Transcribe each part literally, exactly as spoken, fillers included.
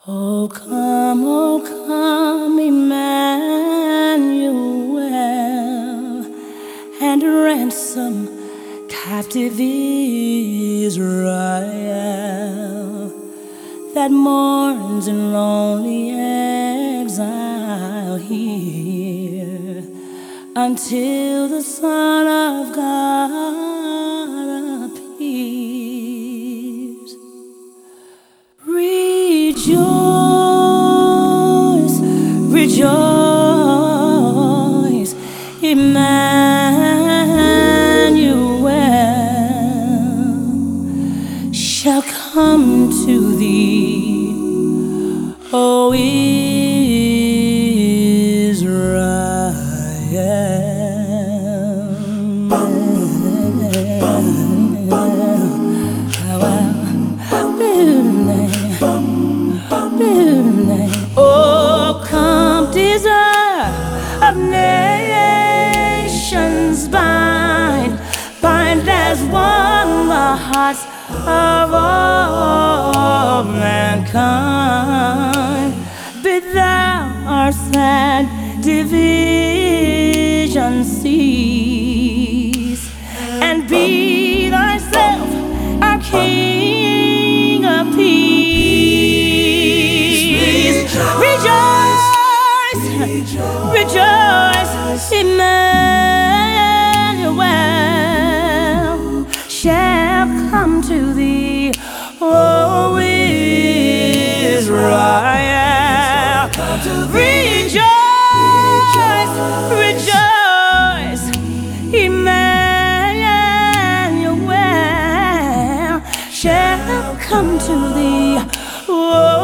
Oh, come, oh, come, Emmanuel, and ransom captive Israel that mourns in lonely exile here until the Son of God appears. Rejoice, rejoice, Emmanuel shall come to thee, O Israel. Oh, come, desire of nations, bind, bind as one the hearts of all mankind. Bid thou our sad division cease, and be thyself our King of peace. Rejoice, rejoice, Emmanuel shall come to thee, O Israel. Rejoice, rejoice, Emmanuel shall come to thee, O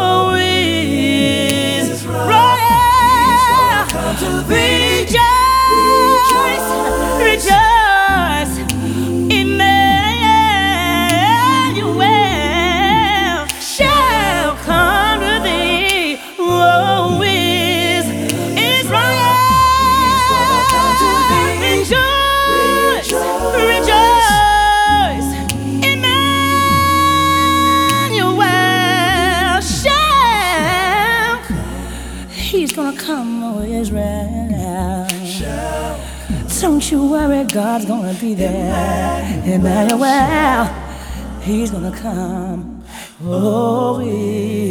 Rejoice, rejoice, Emmanuel shall come to thee, oh, is Israel. Rejoice, rejoice, Emmanuel shall. He's gonna come, oh, Israel. Don't you worry, God's gonna be there. Emmanuel, He's gonna come. Oh,